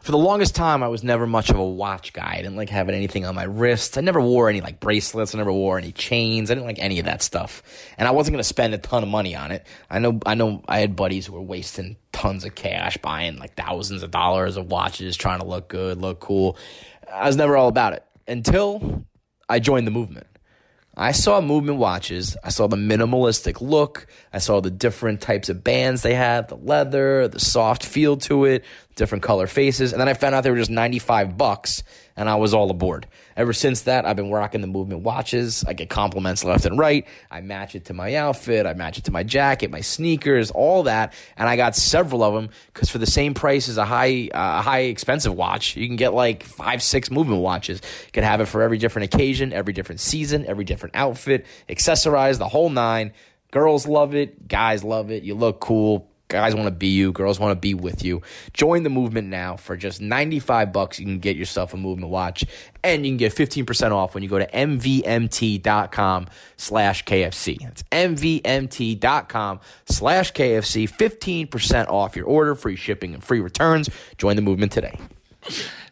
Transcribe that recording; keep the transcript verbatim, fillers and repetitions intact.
For the longest time, I was never much of a watch guy. I didn't like having anything on my wrist. I never wore any like bracelets. I never wore any chains. I didn't like any of that stuff. And I wasn't going to spend a ton of money on it. I know I know I had buddies who were wasting tons of cash buying like thousands of dollars of watches, trying to look good, look cool. I was never all about it until I joined the movement. I saw Movement watches. I saw the minimalistic look. I saw the different types of bands they had, the leather, the soft feel to it, different color faces. And then I found out they were just ninety-five bucks, and I was all aboard. Ever since that, I've been rocking the Movement watches. I get compliments left and right. I match it to my outfit. I match it to my jacket, my sneakers, all that. And I got several of them because for the same price as a high, uh, high expensive watch, you can get like five, six Movement watches. You can have it for every different occasion, every different season, every different outfit, accessorized, the whole nine. Girls love it. Guys love it. You look cool. Guys want to be you. Girls want to be with you. Join the movement now. For just ninety-five bucks, you can get yourself a Movement watch, and you can get fifteen percent off when you go to mvmt.com slash KFC. That's mvmt.com slash KFC. fifteen percent off your order, free shipping and free returns. Join the movement today.